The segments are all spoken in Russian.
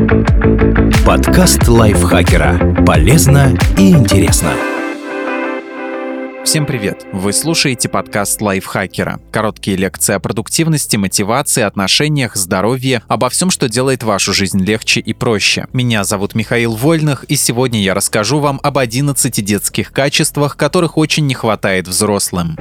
Подкаст лайфхакера. Полезно и интересно. Всем привет! Вы слушаете подкаст лайфхакера. Короткие лекции о продуктивности, мотивации, отношениях, здоровье, обо всем, что делает вашу жизнь легче и проще. Меня зовут Михаил Вольных, и сегодня я расскажу вам об 11 детских качествах, которых очень не хватает взрослым.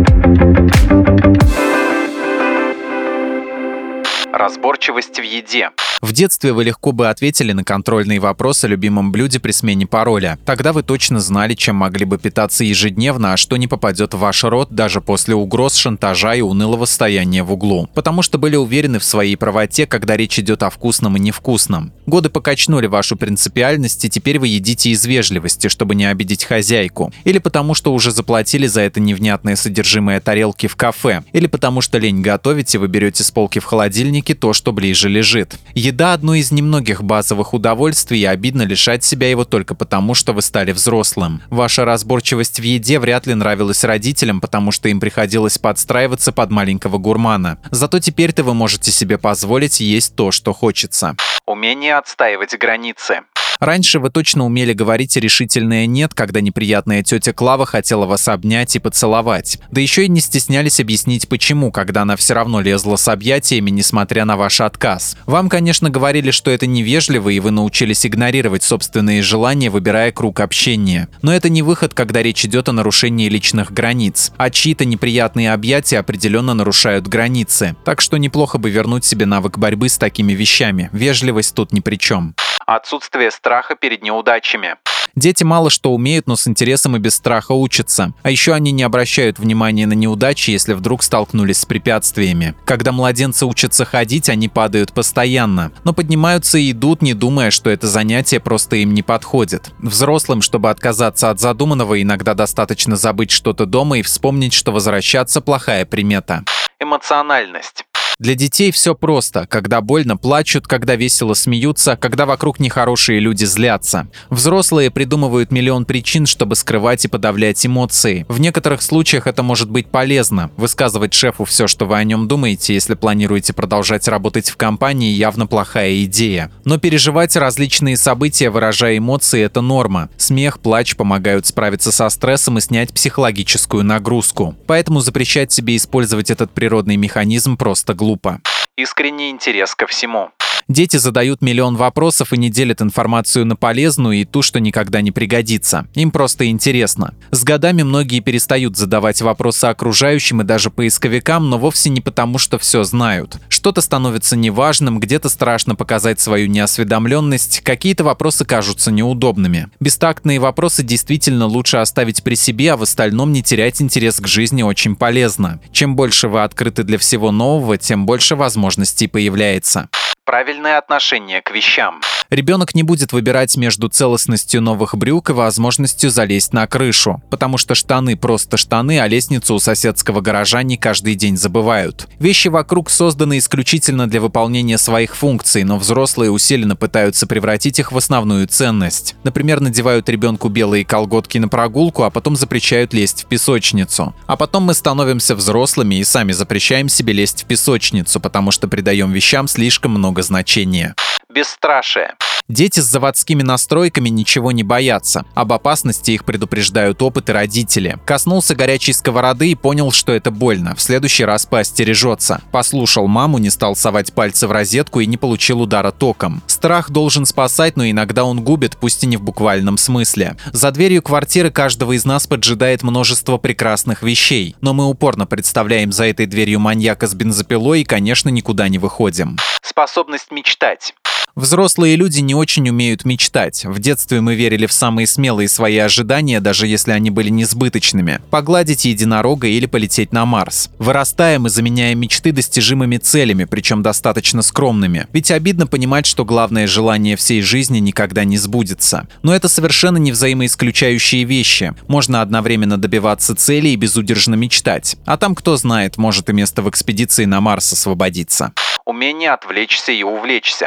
Разборчивость в еде. В детстве вы легко бы ответили на контрольные вопросы о любимом блюде при смене пароля. Тогда вы точно знали, чем могли бы питаться ежедневно, а что не попадет в ваш рот даже после угроз, шантажа и унылого стояния в углу. Потому что были уверены в своей правоте, когда речь идет о вкусном и невкусном. Годы покачнули вашу принципиальность, и теперь вы едите из вежливости, чтобы не обидеть хозяйку. Или потому что уже заплатили за это невнятное содержимое тарелки в кафе. Или потому что лень готовить, и вы берете с полки в холодильнике то, что ближе лежит. Еда – одно из немногих базовых удовольствий, и обидно лишать себя его только потому, что вы стали взрослым. Ваша разборчивость в еде вряд ли нравилась родителям, потому что им приходилось подстраиваться под маленького гурмана. Зато теперь-то вы можете себе позволить есть то, что хочется. Умение отстаивать границы. Раньше вы точно умели говорить решительное «нет», когда неприятная тетя Клава хотела вас обнять и поцеловать. Да еще и не стеснялись объяснить почему, когда она все равно лезла с объятиями, несмотря на ваш отказ. Вам, конечно, говорили, что это невежливо, и вы научились игнорировать собственные желания, выбирая круг общения. Но это не выход, когда речь идет о нарушении личных границ. А чьи-то неприятные объятия определенно нарушают границы. Так что неплохо бы вернуть себе навык борьбы с такими вещами. Вежливость тут ни при чем. Отсутствие страха перед неудачами. Дети мало что умеют, но с интересом и без страха учатся. А еще они не обращают внимания на неудачи, если вдруг столкнулись с препятствиями. Когда младенцы учатся ходить, они падают постоянно, но поднимаются и идут, не думая, что это занятие просто им не подходит. Взрослым, чтобы отказаться от задуманного, иногда достаточно забыть что-то дома и вспомнить, что возвращаться – плохая примета. Эмоциональность. Для детей все просто. Когда больно, плачут, когда весело смеются, когда вокруг нехорошие люди злятся. Взрослые придумывают миллион причин, чтобы скрывать и подавлять эмоции. В некоторых случаях это может быть полезно. Высказывать шефу все, что вы о нем думаете, если планируете продолжать работать в компании, явно плохая идея. Но переживать различные события, выражая эмоции, это норма. Смех, плач помогают справиться со стрессом и снять психологическую нагрузку. Поэтому запрещать себе использовать этот природный механизм просто глупо. Искренний интерес ко всему. Дети задают миллион вопросов и не делят информацию на полезную и ту, что никогда не пригодится. Им просто интересно. С годами многие перестают задавать вопросы окружающим и даже поисковикам, но вовсе не потому, что все знают. Что-то становится неважным, где-то страшно показать свою неосведомленность, какие-то вопросы кажутся неудобными. Бестактные вопросы действительно лучше оставить при себе, а в остальном не терять интерес к жизни очень полезно. Чем больше вы открыты для всего нового, тем больше возможностей появляется. Правильное отношение к вещам. Ребенок не будет выбирать между целостностью новых брюк и возможностью залезть на крышу, потому что штаны просто штаны, а лестницу у соседского гаража не каждый день забывают. Вещи вокруг созданы исключительно для выполнения своих функций, но взрослые усиленно пытаются превратить их в основную ценность. Например, надевают ребенку белые колготки на прогулку, а потом запрещают лезть в песочницу. А потом мы становимся взрослыми и сами запрещаем себе лезть в песочницу, потому что придаем вещам слишком много значения. Бесстрашие. Дети с заводскими настройками ничего не боятся. Об опасности их предупреждают опыт и родители. Коснулся горячей сковороды и понял, что это больно. В следующий раз поостережется. Послушал маму, не стал совать пальцы в розетку и не получил удара током. Страх должен спасать, но иногда он губит, пусть и не в буквальном смысле. За дверью квартиры каждого из нас поджидает множество прекрасных вещей. Но мы упорно представляем за этой дверью маньяка с бензопилой и, конечно, никуда не выходим. Способность мечтать. Взрослые люди не очень умеют мечтать. В детстве мы верили в самые смелые свои ожидания, даже если они были несбыточными. Погладить единорога или полететь на Марс. Вырастаем и заменяем мечты достижимыми целями, причем достаточно скромными. Ведь обидно понимать, что главное желание всей жизни никогда не сбудется. Но это совершенно не взаимоисключающие вещи. Можно одновременно добиваться цели и безудержно мечтать. А там, кто знает, может и место в экспедиции на Марс освободиться. Умение отвлечься и увлечься.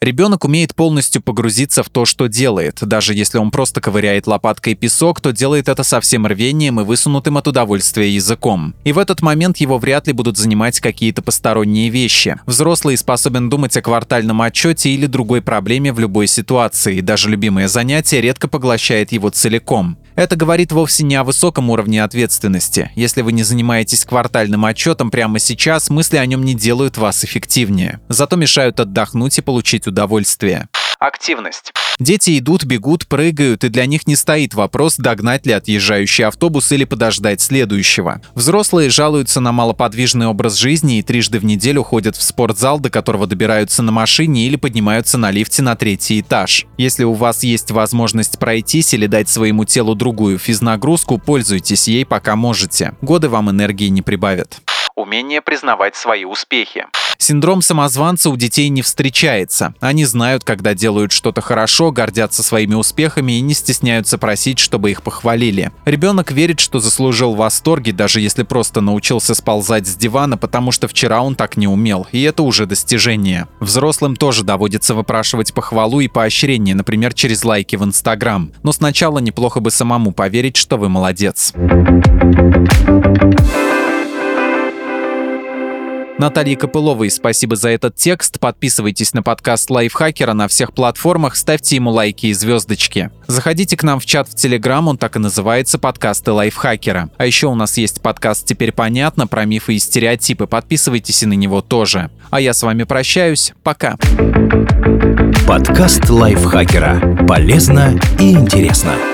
Ребенок умеет полностью погрузиться в то, что делает. Даже если он просто ковыряет лопаткой песок, то делает это со всем рвением и высунутым от удовольствия языком. И в этот момент его вряд ли будут занимать какие-то посторонние вещи. Взрослый способен думать о квартальном отчете или другой проблеме в любой ситуации, и даже любимое занятие редко поглощает его целиком. Это говорит вовсе не о высоком уровне ответственности. Если вы не занимаетесь квартальным отчетом прямо сейчас, мысли о нем не делают вас эффективнее. Зато мешают отдохнуть и получить удовольствие. Активность. Дети идут, бегут, прыгают, и для них не стоит вопрос, догнать ли отъезжающий автобус или подождать следующего. Взрослые жалуются на малоподвижный образ жизни и трижды в неделю ходят в спортзал, до которого добираются на машине или поднимаются на лифте на 3-й этаж. Если у вас есть возможность пройтись или дать своему телу другую физнагрузку, пользуйтесь ей, пока можете. Годы вам энергии не прибавят. Умение признавать свои успехи. Синдром самозванца у детей не встречается. Они знают, когда делают что-то хорошо, гордятся своими успехами и не стесняются просить, чтобы их похвалили. Ребенок верит, что заслужил восторги, даже если просто научился сползать с дивана, потому что вчера он так не умел, и это уже достижение. Взрослым тоже доводится выпрашивать похвалу и поощрение, например, через лайки в Инстаграм. Но сначала неплохо бы самому поверить, что вы молодец. Наталье Копыловой спасибо за этот текст. Подписывайтесь на подкаст Лайфхакера на всех платформах, ставьте ему лайки и звездочки. Заходите к нам в чат в Телеграм, он так и называется «Подкасты Лайфхакера». А еще у нас есть подкаст «Теперь понятно» про мифы и стереотипы. Подписывайтесь и на него тоже. А я с вами прощаюсь. Пока. Подкаст Лайфхакера. Полезно и интересно.